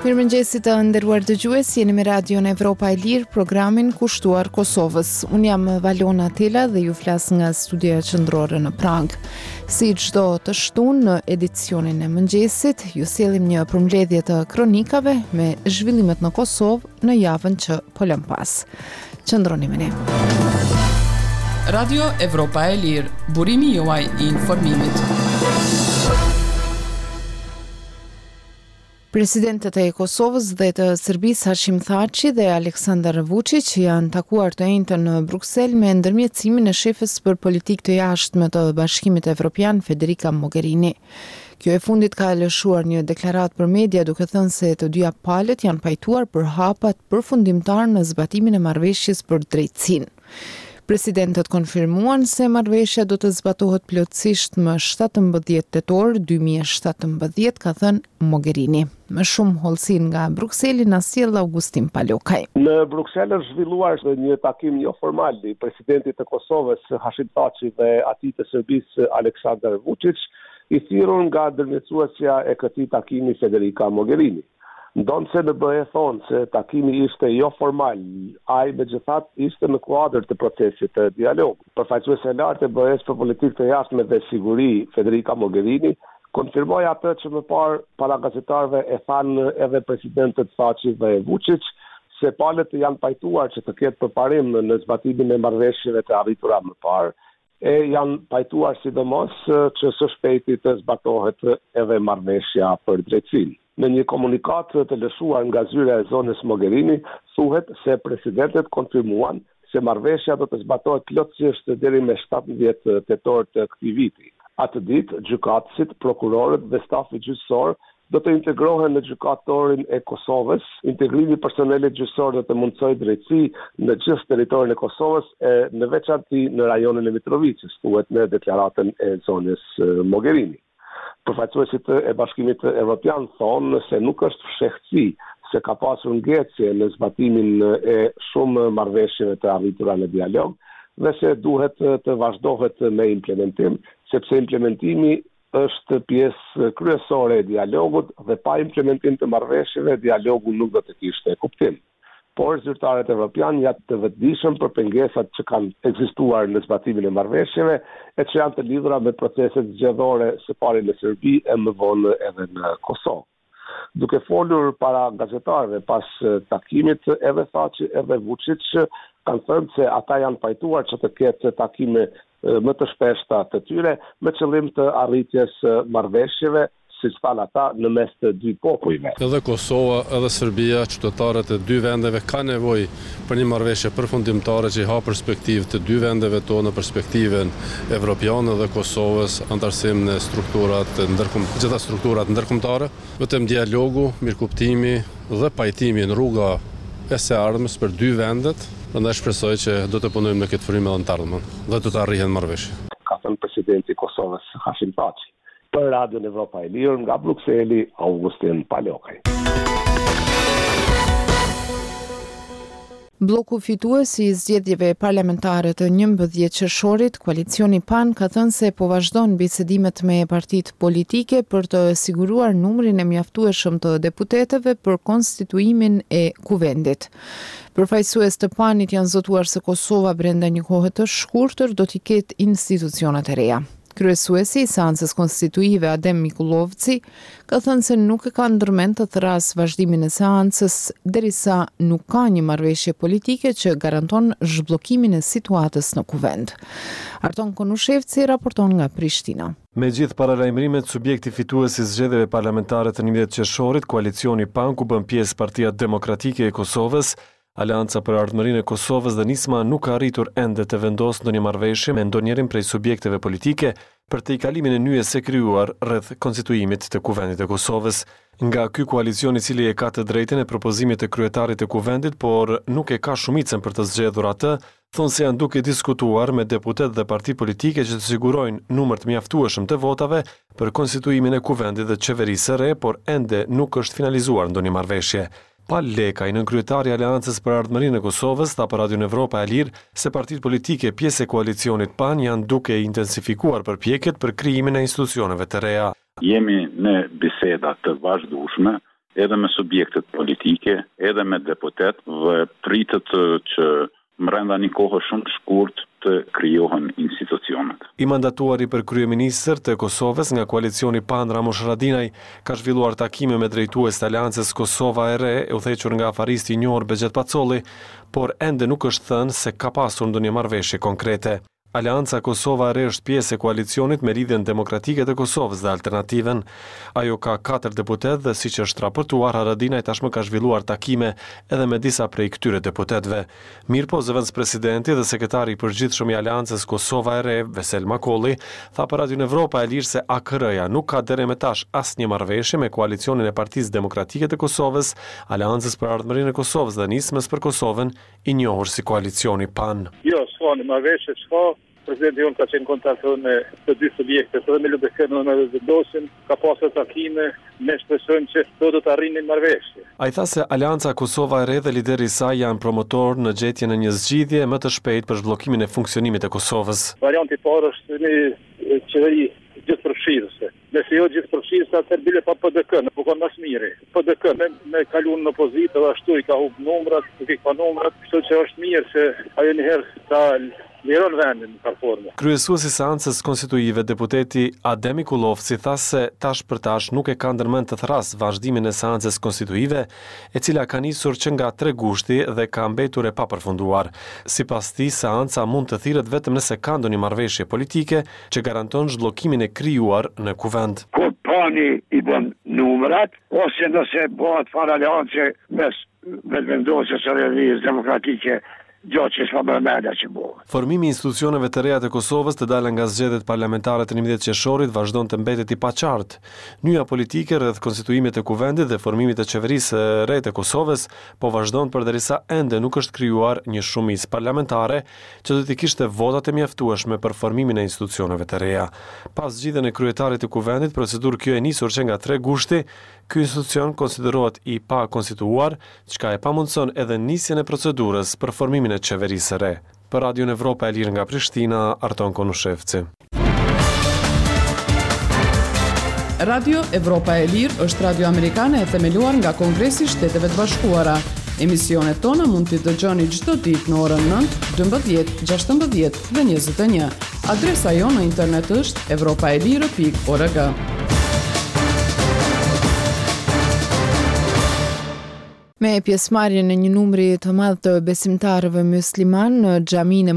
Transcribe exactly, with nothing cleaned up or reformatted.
Mirëmëngjesit të nderuar dëgjues, jeni me Radion Evropa e Lirë, programin kushtuar Kosovës. Unë jam Valona Tela dhe ju flas nga studioja qendrore në Prag. Si çdo të shtunë në edicionin e mëngjesit, ju sjellim një përmbledhje të kronikave me zhvillimet në Kosovë në javën që po lëm pas. Qëndroni me ne. Radio Evropa e Lirë, burimi juaj i informimit. Presidentët e Kosovës dhe të Serbisë Hashim Thaçi dhe Aleksandar Vučić janë takuar të njëjtën në Bruksel me ndërmjetësimin e shefes për politikë të jashtme të Bashkimit Evropian Federica Mogherini. Kjo e fundit ka lëshuar një deklaratë për media duke thënë se të dyja palët janë pajtuar për hapat përfundimtar në zbatimin e marrëveshjes për drejtësinë. Presidentët konfirmuan se marrëveshja do të zbatohet plotësisht më shtatëmbëdhjetë tetor dy mijë e shtatëmbëdhjetë, ka thënë Mogherini. Më shumë hollësi nga Brukseli na sjell Augustin Palokaj. Në Bruksel është zhvilluar një takim jo formal i presidentit të Kosovës Hashim Thaçi dhe atij të Serbisë Aleksandar Vučić, i thirrur nga ndërmjetësuesja e këtij takimi Federica Mogherini. Ndonë se në B E thonë se takimi ishte jo formal, ai megjithatë ishte në kuadër të procesit të dialogut. Përfaqësuese e lartë e B E-s për politikë të jashtme dhe siguri, Federica Mogherini, konfirmoi atë që më parë para gazetarëve e thanë edhe presidentët Thaçi dhe Vučić, se palët janë pajtuar që të ketë përparim në zbatimin e marrëveshjeve të arritura më parë, e janë pajtuar sidomos që së shpejti të zbatohet edhe marrëveshja për drejtësinë. Në një komunikat të lëshuar nga zyra e zonës Mogherini, thuhet se presidentët konfirmuan se marrëveshja do të zbatohet plotësisht deri me shtatëdhjetë tetor të këtij viti. Atë ditë, gjykatësit, prokurorët dhe stafi gjyqësor do të integrohen në gjykatorin e Kosovës. Integrimi i personelit gjyqësor do të mundsojë drejtësi në gjithë territorin e Kosovës, e në veçantë në rajonin e Mitrovicës, thuhet në deklaratën e zonës Mogherini. Përfaqësuesit e Bashkimit Evropian thonë se nuk është fshehtësi se ka pasur ngecje në zbatimin e shumë marrëveshjeve të arritura në dialog dhe se duhet të vazhdohet me implementim, sepse implementimi është pjesë kryesore e dialogut dhe pa implementim të marrëveshjeve dialogu nuk do të kishte kuptim. Por zyrtarët evropian janë të vetëdijshëm për pengesat që kanë ekzistuar në zbatimin e marrëveshjeve e që janë të lidhura me proceset zgjedhore së pari në Serbi e më vonë edhe në Kosovë. Duke folur para gazetarëve pas takimit, edhe Thaçi edhe Vučić kanë thënë se ata janë pajtuar që të ketë takime më të shpeshta të tyre me qëllim të arritjes marrëveshjeve, siç thanë ata, në mes të dy popujve. Edhe Kosova, edhe Serbia, qytetarët e dy vendeve kanë nevojë për një marrëveshje përfundimtare që i ha perspektivë të dy vendeve tonë në perspektivën evropiane dhe Kosovës, antarësim në strukturat ndërkom, gjitha strukturat ndërkombëtare. Vetëm dialogu, mirëkuptimi dhe pajtimi në rruga e së ardhmes për dy vendet, prandaj shpresoj që do të punojmë në këtë frymë edhe në të ardhmen dhe do të arrihen marrëveshje. Ka thënë presidenti i Kosovës Hashim Thaçi. Për Radion Evropa e Lirë nga Brukseli, Augustin Palokaj. Bloku fitues i zgjedhjeve parlamentare të njëmbëdhjetë qershorit, koalicioni P A N ka thënë se po vazhdon bisedimet me partitë politike për të siguruar numrin e mjaftueshëm të deputetëve për konstituimin e kuvendit. Përfaqësues të P A N-it janë zotuar se Kosova brenda një kohe të shkurtër do t'i ketë institucionet e reja. Kryesuesi i seancës konstituive Adem Mikullovci ka thënë se nuk e ka ndërmend të thrasë vazhdimin e seancës derisa nuk ka një marrëveshje politike që garanton zhbllokimin e situatës në kuvend. Arton Konushevci raporton nga Prishtina. Me gjithë paralajmërimet, subjekti fitues i zgjedhjeve parlamentare të njëmbëdhjetë qershorit, koalicioni P A N, ku bën pjesë Partia Demokratike e Kosovës, Aleanca për Ardhmërinë e Kosovës dhe Nisma nuk ka arritur ende të vendosë ndonjë marrëveshje me ndonjërin prej subjekteve politike për të i kalimin e nyjes së krijuar rreth konstituimit të kuvendit të Kosovës. Nga ky koalicion i cili e ka të drejtën e propozimit të kryetarit të kuvendit, por nuk e ka shumicën për të zgjedhur atë, thonë se janë duke diskutuar me deputet dhe parti politike që të sigurojnë numër të mjaftueshëm të votave për konstituimin e kuvendit dhe qeverisë së re, por ende nuk është finalizuar ndonjë marrëveshje. Pal Lekaj, në kryetari Aleancës për Ardhmërinë e Kosovës, tha për Radion Evropa e Lirë se partitë politike pjesë e koalicionit P A N janë duke intensifikuar përpjekjet për krijimin e institucioneve të reja. Jemi në biseda të vazhdueshme edhe me subjektet politike, edhe me deputet, dhe pritet që mbrenda një kohë shumë shkurt të krijohen institucionet. I mandatuari për kryeministër të Kosovës nga koalicioni PAN Ramush Haradinaj ka zhvilluar takime me drejtues të Aleancës Kosova e Re, e udhëhequr nga afaristi i njohur Bexhet Pacolli, por ende nuk është thënë se ka pasur ndonjë marrëveshje konkrete. Aleanca Kosova e Re është pjesë e koalicionit me Lidhjen Demokratike të Kosovës dhe Alternativën. Ajo ka katër deputet dhe siç është raportuar, Haradinaj tashmë ka zhvilluar takime edhe me disa prej këtyre deputetëve. Mirpo zëvendës presidenti dhe sekretari i përgjithshëm i Aleancës Kosova e Re, Vesel Makolli, tha për Radio Evropa e Lirë se A K R-ja nuk ka deri më tash asnjë marrëveshje me koalicionin e Partisë Demokratike të Kosovës, Aleancës për Ardhmërinë e Kosovës dhe Nismës për Kosovën, i njohur si koalicioni PAN. Jo, s'ka një marrëveshje, s'ka. Presidenti jonë ka qenë kontakt me të dy subjekte, edhe me Lubekën dhe Vendosin, ka pasur takime, ne shpresojmë që do të arrijnë marrëveshje. Ai tha se Aleanca Kosova e Re dhe lideri i saj janë promotor në gjetjen e një zgjidhje më të shpejtë për zhbllokimin e funksionimit të Kosovës. Varianti i parë është një qeveri gjithëpërfshirëse. Nëse jo gjithëpërfshirëse, atëherë bile pa P D K, po ka më smiri. P D K me, me kaluar në opozitë dhe ashtu i ka humbur numrat, nuk i ka numrat, kështu që është mirë se ajo një herë ta liron vendin në formë. Kryesuesi i seancës konstituive, deputeti Adem Ikulovci, tha se tash për tash nuk e ka ndërmend të thras vazhdimin e seancës konstituive, e cila ka nisur që nga tre gushti dhe ka mbetur e papërfunduar. Sipas tij, seanca mund të thirret vetëm nëse ka ndonjë marrëveshje politike që garanton zhbllokimin e krijuar në kuvend. Kur pani i bën numrat, ose nëse bëhet fare aleance mes vendosjes së Lidhjes Demokratike, gjatë që s'ka bërmenda që bëhet. Formimi i institucioneve të reja të Kosovës të dalën nga zgjedhjet parlamentare të njëmbëdhjetë qershorit vazhdon të mbetet i paqartë. Nyja politike rreth konstituimit të kuvendit dhe formimit të qeverisë së re të Kosovës po vazhdon përderisa ende nuk është krijuar një shumicë parlamentare që do të kishte votat e mjaftueshme për formimin e institucioneve të reja. Pas zgjidhjen e kryetarit të kuvendit, procedurë kjo e nisur që nga tre gushti, ky institucion konsiderohet i pa konstituar, çka e pamundson edhe nisjen e procedurës për formimin e qeverisë së re. Për Radio Evropa e Lirë nga Prishtina, Arton Konushevci. Radio Evropa e Lirë është radio amerikane e themeluar nga Kongresi i Shteteve të Bashkuara. Emisionet tona mund t'i dëgjoni çdo ditë në orën nëntë, dymbëdhjetë, gjashtëmbëdhjetë dhe njëzet e një. Adresa jonë në internet është evropaelire pikë org. Me pjesëmarrjen në një numri të madh të besimtarëve musliman në xhaminë